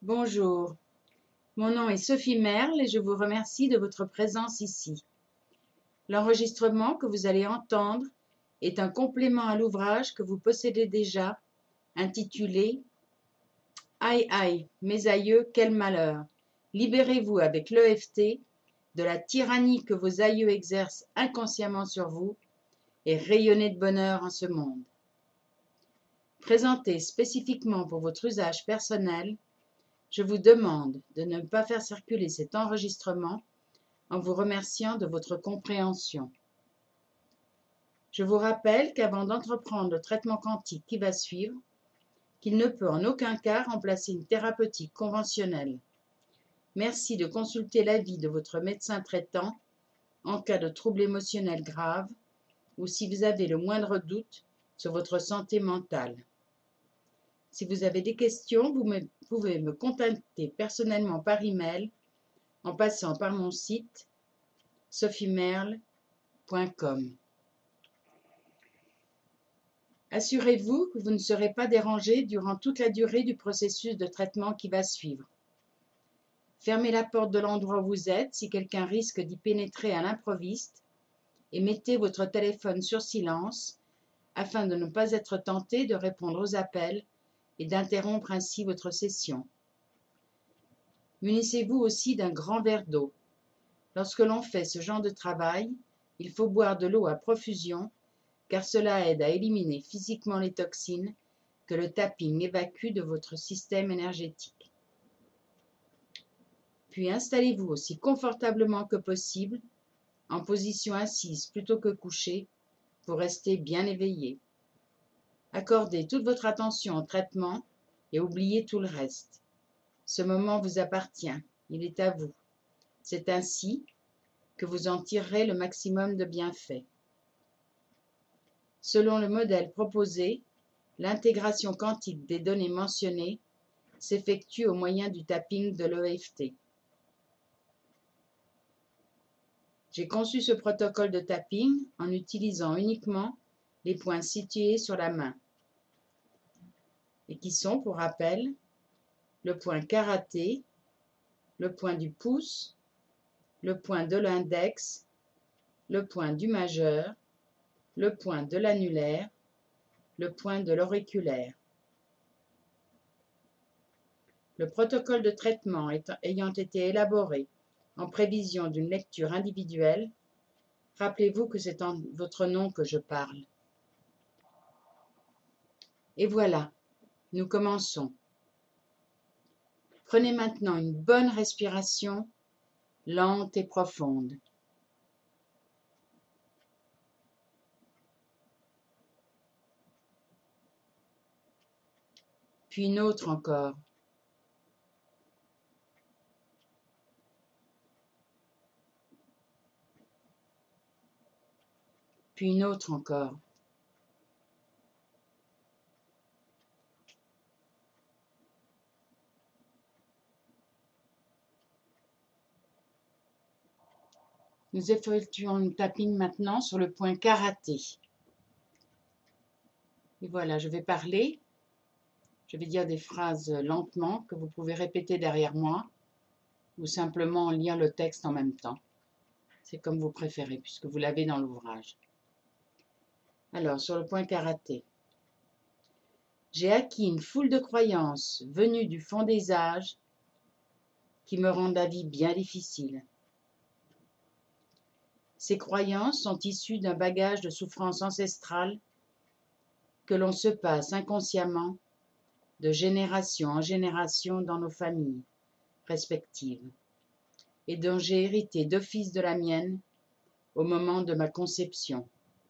Bonjour, mon nom est Sophie Merle et je vous remercie de votre présence ici. L'enregistrement que vous allez entendre est un complément à l'ouvrage que vous possédez déjà, intitulé « Aïe aïe, mes aïeux, quel malheur! Libérez-vous avec l'EFT de la tyrannie que vos aïeux exercent inconsciemment sur vous et rayonnez de bonheur en ce monde. » Présenté spécifiquement pour votre usage personnel, je vous demande de ne pas faire circuler cet enregistrement en vous remerciant de votre compréhension. Je vous rappelle qu'avant d'entreprendre le traitement quantique qui va suivre, qu'il ne peut en aucun cas remplacer une thérapeutique conventionnelle. Merci de consulter l'avis de votre médecin traitant en cas de troubles émotionnels graves ou si vous avez le moindre doute sur votre santé mentale. Si vous avez des questions, vous pouvez me contacter personnellement par email en passant par mon site sophiemerle.com. Assurez-vous que vous ne serez pas dérangé durant toute la durée du processus de traitement qui va suivre. Fermez la porte de l'endroit où vous êtes si quelqu'un risque d'y pénétrer à l'improviste et mettez votre téléphone sur silence afin de ne pas être tenté de répondre aux appels et d'interrompre ainsi votre session. Munissez-vous aussi d'un grand verre d'eau. Lorsque l'on fait ce genre de travail, il faut boire de l'eau à profusion car cela aide à éliminer physiquement les toxines que le tapping évacue de votre système énergétique. Puis installez-vous aussi confortablement que possible, en position assise plutôt que couchée, pour rester bien éveillé. Accordez toute votre attention au traitement et oubliez tout le reste. Ce moment vous appartient, il est à vous. C'est ainsi que vous en tirerez le maximum de bienfaits. Selon le modèle proposé, l'intégration quantique des données mentionnées s'effectue au moyen du tapping de l'EFT. J'ai conçu ce protocole de tapping en utilisant uniquement les points situés sur la main et qui sont, pour rappel, le point karaté, le point du pouce, le point de l'index, le point du majeur, le point de l'annulaire, le point de l'auriculaire. Le protocole de traitement ayant été élaboré en prévision d'une lecture individuelle, rappelez-vous que c'est en votre nom que je parle. Et voilà, nous commençons. Prenez maintenant une bonne respiration, lente et profonde. Puis une autre encore. Puis une autre encore. Nous effectuons une tapping maintenant sur le point karaté. Et voilà, je vais parler. Je vais dire des phrases lentement que vous pouvez répéter derrière moi ou simplement lire le texte en même temps. C'est comme vous préférez puisque vous l'avez dans l'ouvrage. Alors, sur le point karaté. J'ai acquis une foule de croyances venues du fond des âges qui me rendent la vie bien difficile. Ces croyances sont issues d'un bagage de souffrances ancestrales que l'on se passe inconsciemment de génération en génération dans nos familles respectives et dont j'ai hérité d'office de la mienne au moment de ma conception.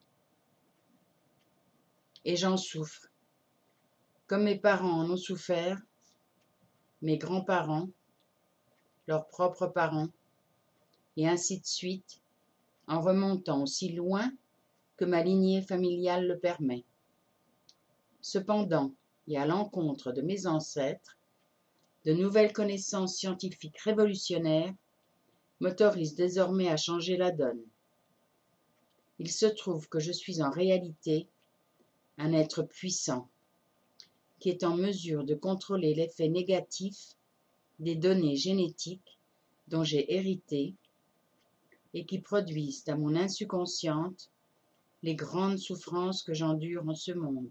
Et j'en souffre, comme mes parents en ont souffert, mes grands-parents, leurs propres parents, et ainsi de suite, en remontant aussi loin que ma lignée familiale le permet. Cependant, et à l'encontre de mes ancêtres, de nouvelles connaissances scientifiques révolutionnaires m'autorisent désormais à changer la donne. Il se trouve que je suis en réalité un être puissant, qui est en mesure de contrôler l'effet négatif des données génétiques dont j'ai hérité et qui produisent à mon insu consciente les grandes souffrances que j'endure en ce monde.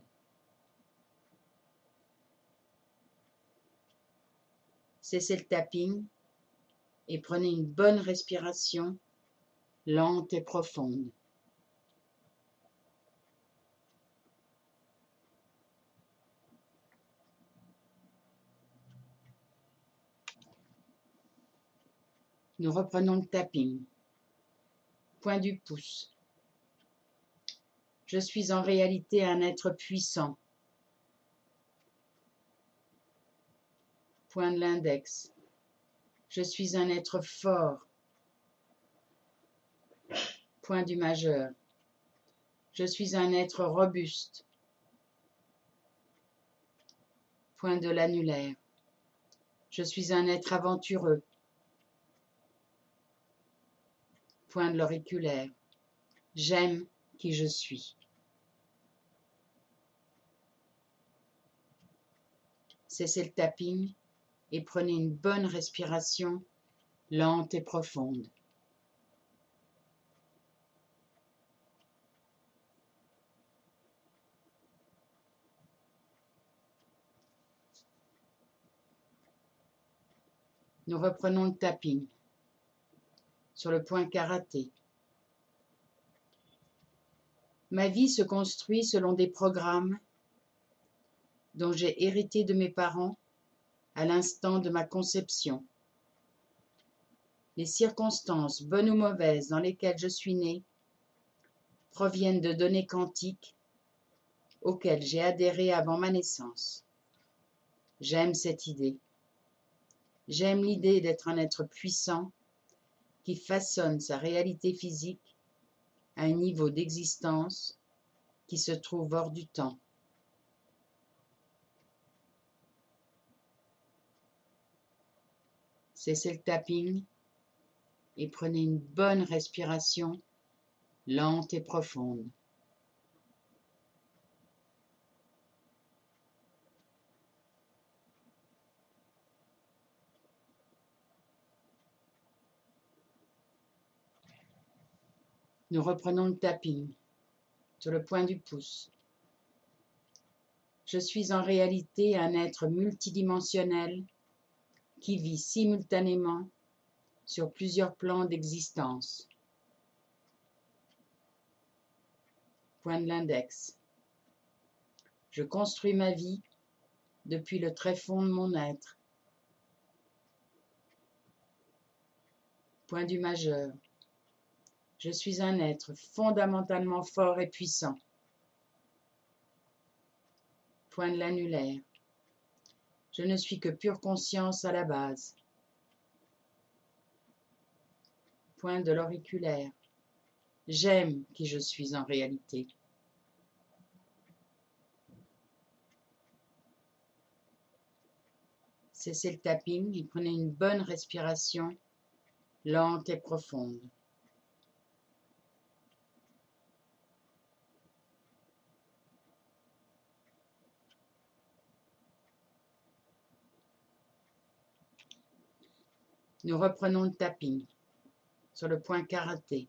Cessez le tapping et prenez une bonne respiration, lente et profonde. Nous reprenons le tapping. Point du pouce. Je suis en réalité un être puissant. Point de l'index. Je suis un être fort. Point du majeur. Je suis un être robuste. Point de l'annulaire. Je suis un être aventureux. Point de l'auriculaire. J'aime qui je suis. Cessez le tapping et prenez une bonne respiration, lente et profonde. Nous reprenons le tapping sur le point karaté. Ma vie se construit selon des programmes dont j'ai hérité de mes parents à l'instant de ma conception. Les circonstances, bonnes ou mauvaises, dans lesquelles je suis né, proviennent de données quantiques auxquelles j'ai adhéré avant ma naissance. J'aime cette idée. J'aime l'idée d'être un être puissant qui façonne sa réalité physique à un niveau d'existence qui se trouve hors du temps. Cessez le tapping et prenez une bonne respiration, lente et profonde. Nous reprenons le tapping sur le point du pouce. Je suis en réalité un être multidimensionnel qui vit simultanément sur plusieurs plans d'existence. Point de l'index. Je construis ma vie depuis le tréfonds de mon être. Point du majeur. Je suis un être fondamentalement fort et puissant. Point de l'annulaire. Je ne suis que pure conscience à la base. Point de l'auriculaire. J'aime qui je suis en réalité. Cessez le tapping et prenez une bonne respiration, lente et profonde. Nous reprenons le tapping sur le point karaté.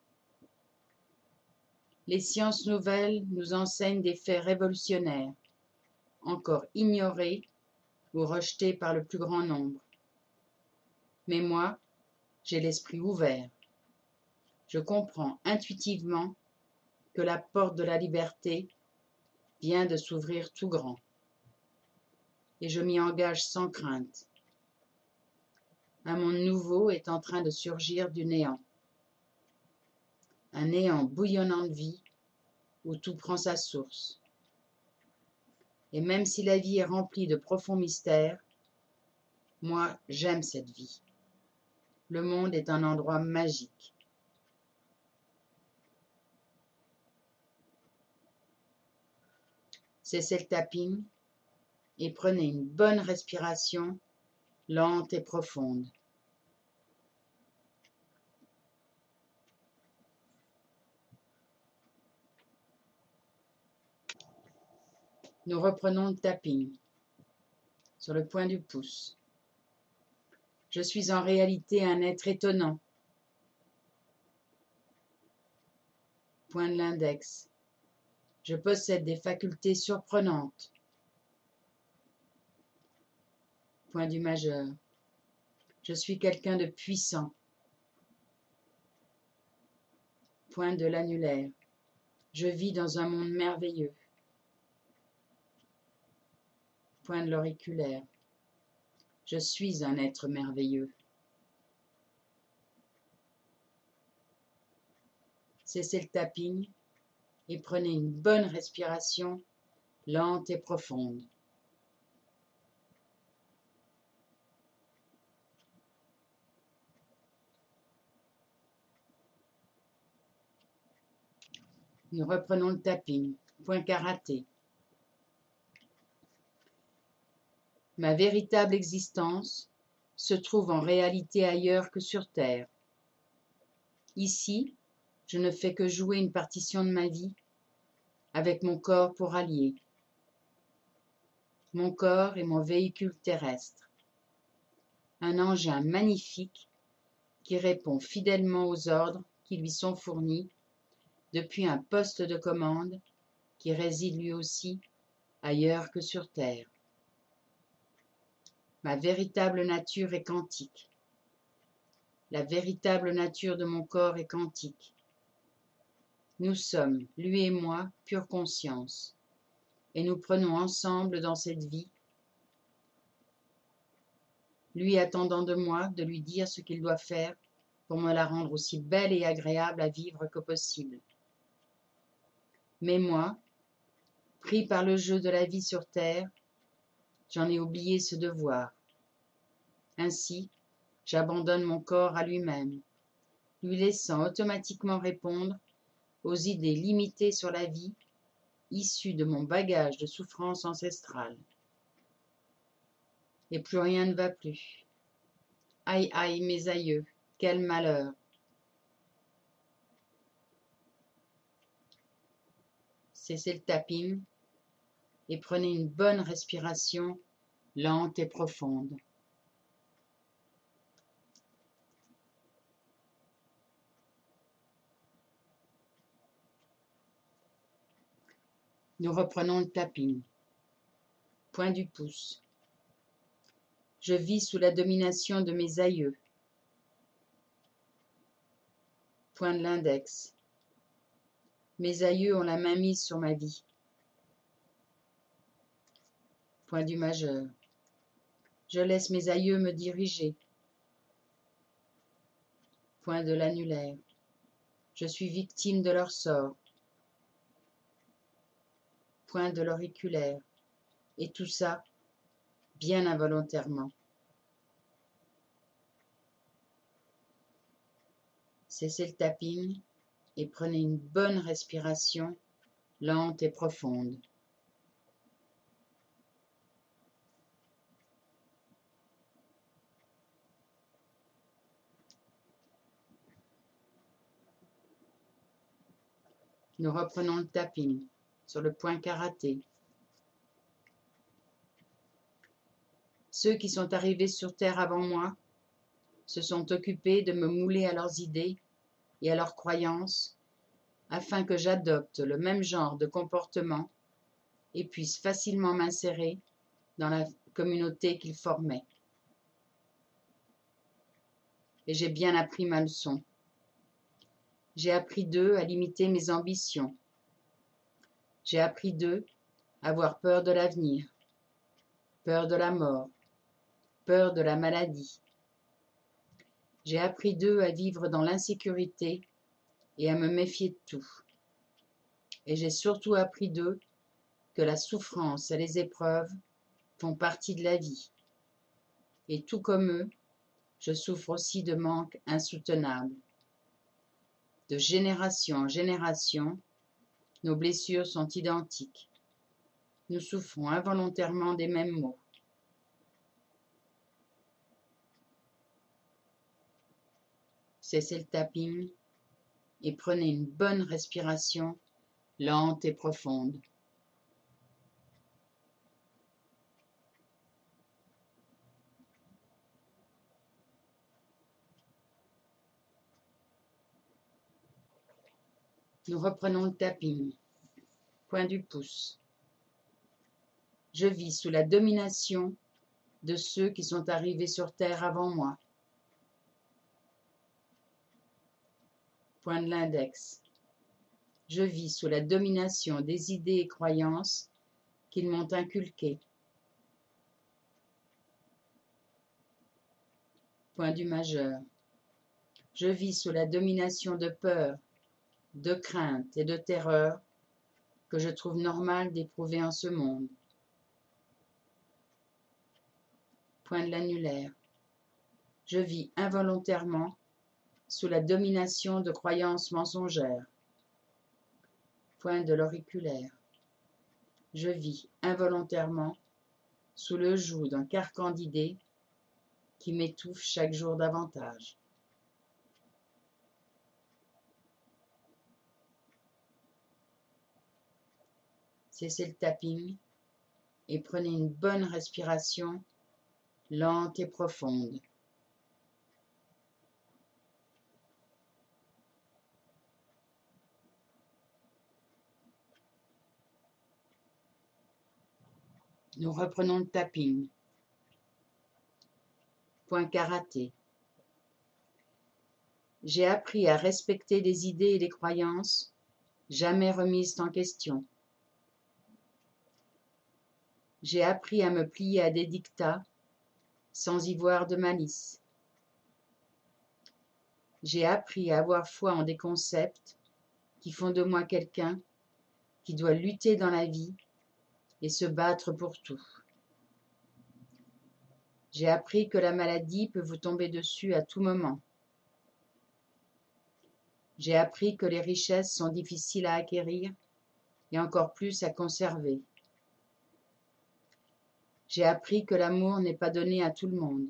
Les sciences nouvelles nous enseignent des faits révolutionnaires, encore ignorés ou rejetés par le plus grand nombre. Mais moi, j'ai l'esprit ouvert. Je comprends intuitivement que la porte de la liberté vient de s'ouvrir tout grand. Et je m'y engage sans crainte. Un monde nouveau est en train de surgir du néant. Un néant bouillonnant de vie où tout prend sa source. Et même si la vie est remplie de profonds mystères, moi j'aime cette vie. Le monde est un endroit magique. Cessez le tapping et prenez une bonne respiration, lente et profonde. Nous reprenons le tapping sur le point du pouce. Je suis en réalité un être étonnant. Point de l'index. Je possède des facultés surprenantes. Point du majeur. Je suis quelqu'un de puissant. Point de l'annulaire. Je vis dans un monde merveilleux. Point de l'auriculaire. Je suis un être merveilleux. Cessez le tapping et prenez une bonne respiration, lente et profonde. Nous reprenons le tapping. Point karaté. Ma véritable existence se trouve en réalité ailleurs que sur Terre. Ici, je ne fais que jouer une partition de ma vie avec mon corps pour allié. Mon corps est mon véhicule terrestre, un engin magnifique qui répond fidèlement aux ordres qui lui sont fournis depuis un poste de commande qui réside lui aussi ailleurs que sur Terre. Ma véritable nature est quantique. La véritable nature de mon corps est quantique. Nous sommes, lui et moi, pure conscience, et nous prenons ensemble dans cette vie, lui attendant de moi de lui dire ce qu'il doit faire pour me la rendre aussi belle et agréable à vivre que possible. Mais moi, pris par le jeu de la vie sur Terre, j'en ai oublié ce devoir. Ainsi, j'abandonne mon corps à lui-même, lui laissant automatiquement répondre aux idées limitées sur la vie, issues de mon bagage de souffrance ancestrale. Et plus rien ne va plus. Aïe aïe mes aïeux, quel malheur! Cessez le tapping et prenez une bonne respiration lente et profonde. Nous reprenons le tapping. Point du pouce. Je vis sous la domination de mes aïeux. Point de l'index. Mes aïeux ont la main mise sur ma vie. Point du majeur. Je laisse mes aïeux me diriger. Point de l'annulaire. Je suis victime de leur sort. Point de l'auriculaire. Et tout ça, bien involontairement. Cessez le tapping et prenez une bonne respiration, lente et profonde. Nous reprenons le tapping sur le point karaté. Ceux qui sont arrivés sur Terre avant moi se sont occupés de me mouler à leurs idées et à leurs croyances afin que j'adopte le même genre de comportement et puisse facilement m'insérer dans la communauté qu'ils formaient. Et j'ai bien appris ma leçon. J'ai appris d'eux à limiter mes ambitions. J'ai appris d'eux à avoir peur de l'avenir, peur de la mort, peur de la maladie. J'ai appris d'eux à vivre dans l'insécurité et à me méfier de tout. Et j'ai surtout appris d'eux que la souffrance et les épreuves font partie de la vie. Et tout comme eux, je souffre aussi de manques insoutenables. De génération en génération, nos blessures sont identiques. Nous souffrons involontairement des mêmes maux. Cessez le tapping et prenez une bonne respiration lente et profonde. Nous reprenons le tapping. Point du pouce. Je vis sous la domination de ceux qui sont arrivés sur Terre avant moi. Point de l'index. Je vis sous la domination des idées et croyances qu'ils m'ont inculquées. Point du majeur. Je vis sous la domination de peur, de crainte et de terreur que je trouve normal d'éprouver en ce monde. Point de l'annulaire. Je vis involontairement sous la domination de croyances mensongères. Point de l'auriculaire. Je vis involontairement sous le joug d'un carcan d'idées qui m'étouffe chaque jour davantage. Cessez le tapping et prenez une bonne respiration lente et profonde. Nous reprenons le tapping. Point karaté. J'ai appris à respecter les idées et les croyances jamais remises en question. J'ai appris à me plier à des dictats sans y voir de malice. J'ai appris à avoir foi en des concepts qui font de moi quelqu'un qui doit lutter dans la vie et se battre pour tout. J'ai appris que la maladie peut vous tomber dessus à tout moment. J'ai appris que les richesses sont difficiles à acquérir et encore plus à conserver. J'ai appris que l'amour n'est pas donné à tout le monde.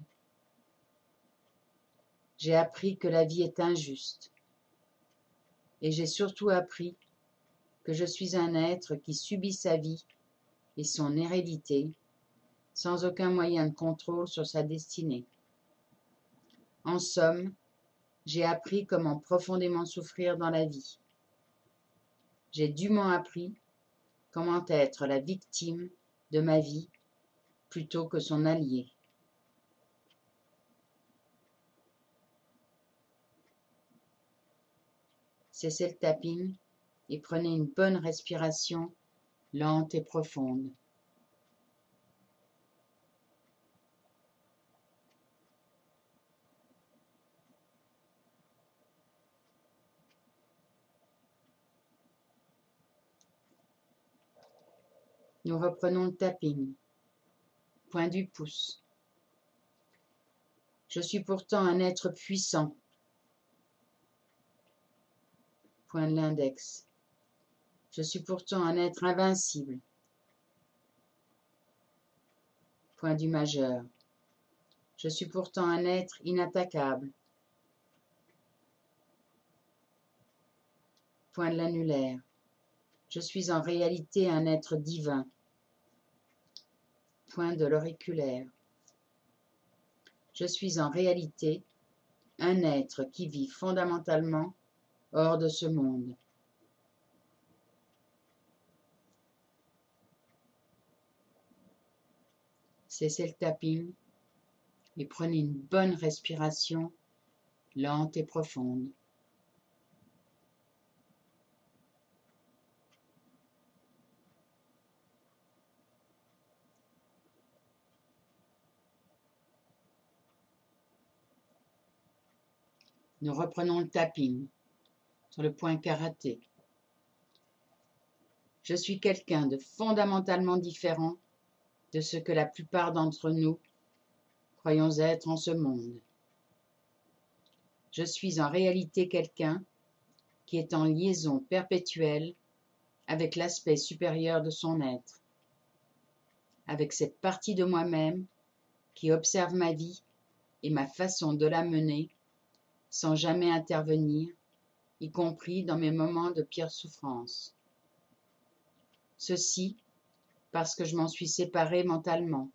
J'ai appris que la vie est injuste. Et j'ai surtout appris que je suis un être qui subit sa vie et son hérédité sans aucun moyen de contrôle sur sa destinée. En somme, j'ai appris comment profondément souffrir dans la vie. J'ai dûment appris comment être la victime de ma vie plutôt que son allié. Cessez le tapping et prenez une bonne respiration lente et profonde. Nous reprenons le tapping. Point du pouce. Je suis pourtant un être puissant. Point de l'index. Je suis pourtant un être invincible. Point du majeur. Je suis pourtant un être inattaquable. Point de l'annulaire. Je suis en réalité un être divin. Point de l'auriculaire. Je suis en réalité un être qui vit fondamentalement hors de ce monde. Cessez le tapping et prenez une bonne respiration lente et profonde. Nous reprenons le tapping sur le point karaté. Je suis quelqu'un de fondamentalement différent de ce que la plupart d'entre nous croyons être en ce monde. Je suis en réalité quelqu'un qui est en liaison perpétuelle avec l'aspect supérieur de son être, avec cette partie de moi-même qui observe ma vie et ma façon de la mener sans jamais intervenir, y compris dans mes moments de pire souffrance. Ceci parce que je m'en suis séparé mentalement.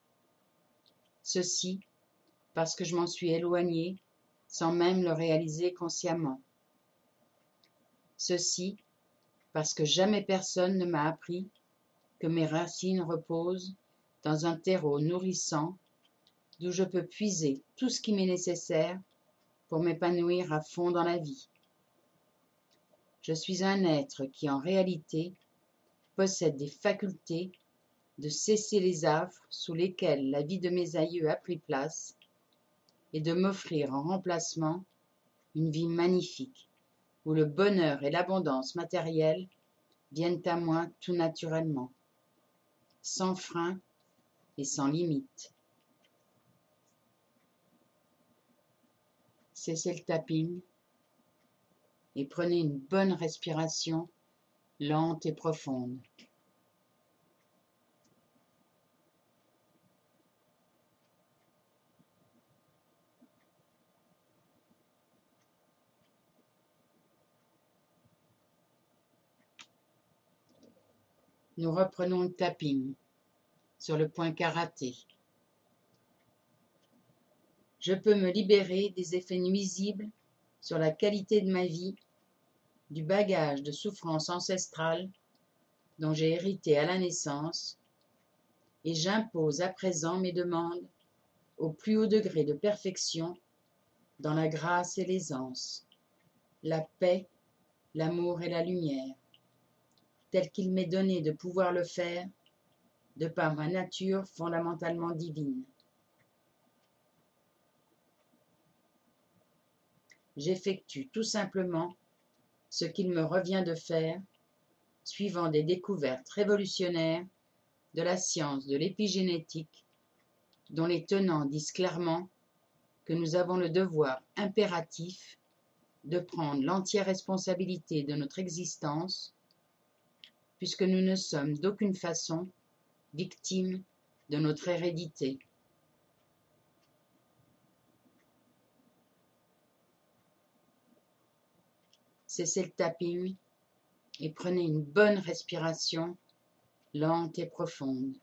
Ceci parce que je m'en suis éloigné sans même le réaliser consciemment. Ceci parce que jamais personne ne m'a appris que mes racines reposent dans un terreau nourrissant d'où je peux puiser tout ce qui m'est nécessaire pour m'épanouir à fond dans la vie. Je suis un être qui en réalité possède des facultés de cesser les affres sous lesquelles la vie de mes aïeux a pris place et de m'offrir en remplacement une vie magnifique où le bonheur et l'abondance matérielle viennent à moi tout naturellement, sans frein et sans limite. Cessez le tapping et prenez une bonne respiration lente et profonde. Nous reprenons le tapping sur le point karaté. Je peux me libérer des effets nuisibles sur la qualité de ma vie, du bagage de souffrance ancestrale dont j'ai hérité à la naissance, et j'impose à présent mes demandes au plus haut degré de perfection dans la grâce et l'aisance, la paix, l'amour et la lumière, tel qu'il m'est donné de pouvoir le faire de par ma nature fondamentalement divine. J'effectue tout simplement ce qu'il me revient de faire, suivant des découvertes révolutionnaires de la science de l'épigénétique, dont les tenants disent clairement que nous avons le devoir impératif de prendre l'entière responsabilité de notre existence, puisque nous ne sommes d'aucune façon victimes de notre hérédité. Cessez le tapping et prenez une bonne respiration lente et profonde.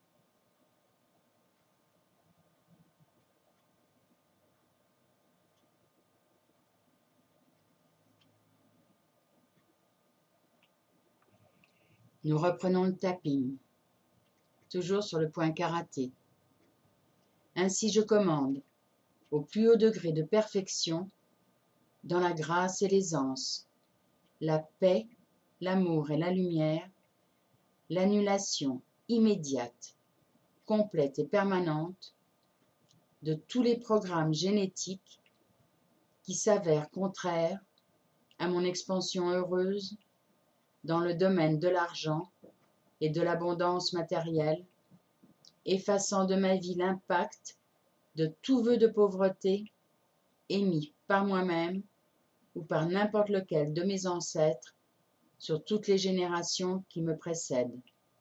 Nous reprenons le tapping, toujours sur le point karaté. Ainsi je commande, au plus haut degré de perfection, dans la grâce et l'aisance, la paix, l'amour et la lumière, l'annulation immédiate, complète et permanente de tous les programmes génétiques qui s'avèrent contraires à mon expansion heureuse dans le domaine de l'argent et de l'abondance matérielle, effaçant de ma vie l'impact de tout vœu de pauvreté émis par moi-même ou par n'importe lequel de mes ancêtres sur toutes les générations qui me précèdent.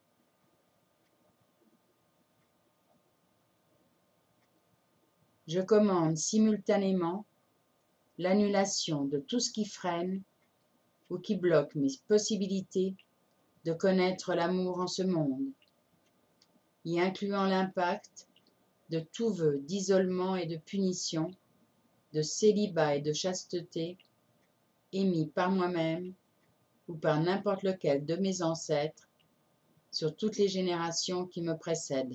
Je commande simultanément l'annulation de tout ce qui freine ou qui bloque mes possibilités de connaître l'amour en ce monde, y incluant l'impact de tout vœu d'isolement et de punition, de célibat et de chasteté, émis par moi-même ou par n'importe lequel de mes ancêtres sur toutes les générations qui me précèdent.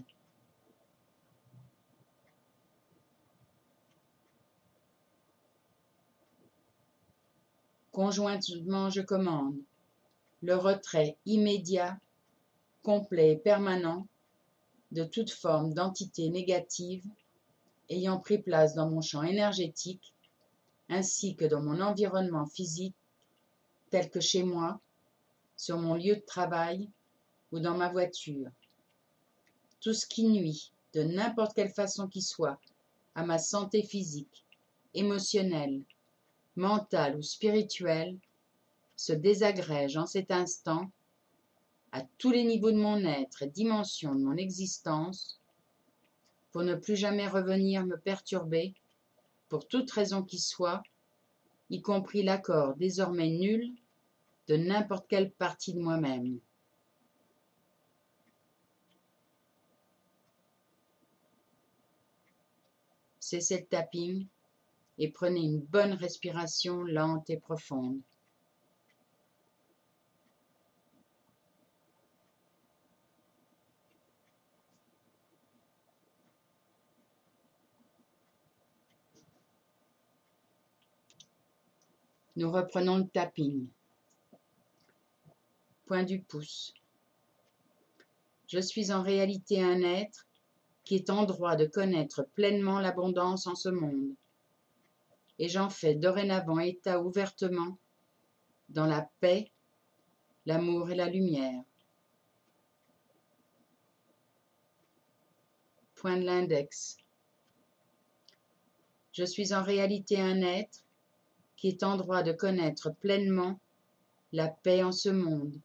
Conjointement, je commande le retrait immédiat, complet et permanent de toute forme d'entité négative ayant pris place dans mon champ énergétique ainsi que dans mon environnement physique tel que chez moi, sur mon lieu de travail ou dans ma voiture. Tout ce qui nuit, de n'importe quelle façon qu'il soit, à ma santé physique, émotionnelle, mentale ou spirituelle, se désagrège en cet instant à tous les niveaux de mon être et dimensions de mon existence pour ne plus jamais revenir me perturber pour toute raison qui soit, y compris l'accord désormais nul de n'importe quelle partie de moi-même. Cessez le tapping et prenez une bonne respiration lente et profonde. Nous reprenons le tapping. Point du pouce. Je suis en réalité un être qui est en droit de connaître pleinement l'abondance en ce monde. Et j'en fais dorénavant état ouvertement dans la paix, l'amour et la lumière. Point de l'index. Je suis en réalité un être qui est en droit de connaître pleinement la paix en ce monde.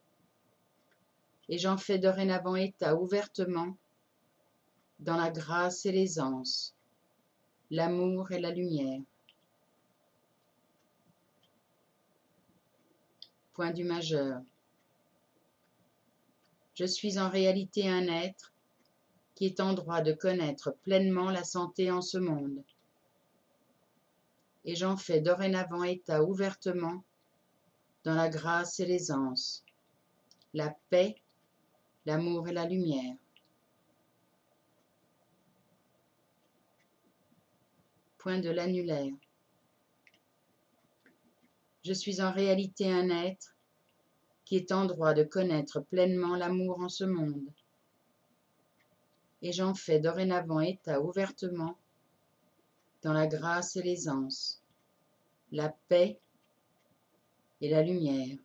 Et j'en fais dorénavant état ouvertement dans la grâce et l'aisance, l'amour et la lumière. Point du majeur. Je suis en réalité un être qui est en droit de connaître pleinement la santé en ce monde. Et j'en fais dorénavant état ouvertement dans la grâce et l'aisance, la paix, l'amour et la lumière. Point de l'annulaire. Je suis en réalité un être qui est en droit de connaître pleinement l'amour en ce monde. Et j'en fais dorénavant état ouvertement dans la grâce et l'aisance, la paix et la lumière.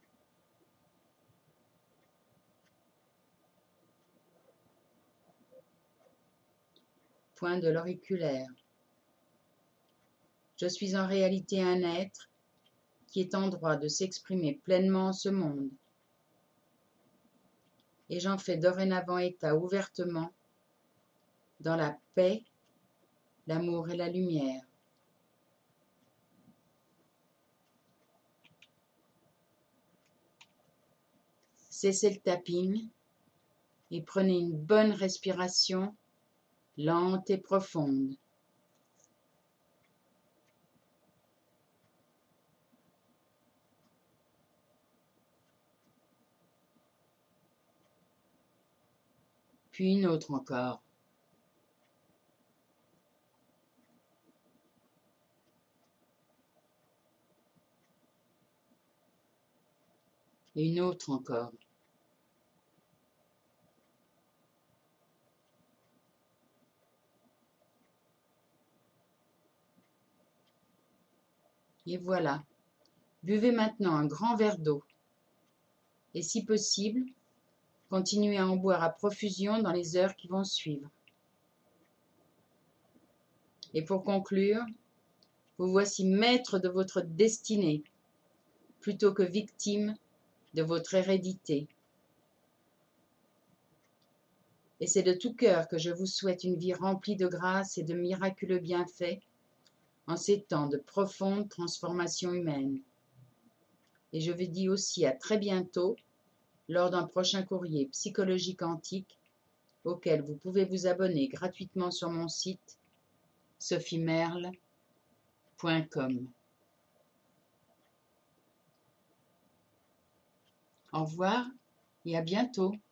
Point de l'auriculaire. Je suis en réalité un être qui est en droit de s'exprimer pleinement en ce monde. Et j'en fais dorénavant état ouvertement dans la paix, l'amour et la lumière. Cessez le tapping et prenez une bonne respiration lente et profonde. Puis une autre encore. Et une autre encore. Et voilà. Buvez maintenant un grand verre d'eau. Et si possible, continuez à en boire à profusion dans les heures qui vont suivre. Et pour conclure, vous voici maître de votre destinée, plutôt que victime de votre hérédité. Et c'est de tout cœur que je vous souhaite une vie remplie de grâce et de miraculeux bienfaits en ces temps de profonde transformation humaine. Et je vous dis aussi à très bientôt lors d'un prochain courrier Psychologie Quantique auquel vous pouvez vous abonner gratuitement sur mon site sophiemerle.com. Au revoir et à bientôt.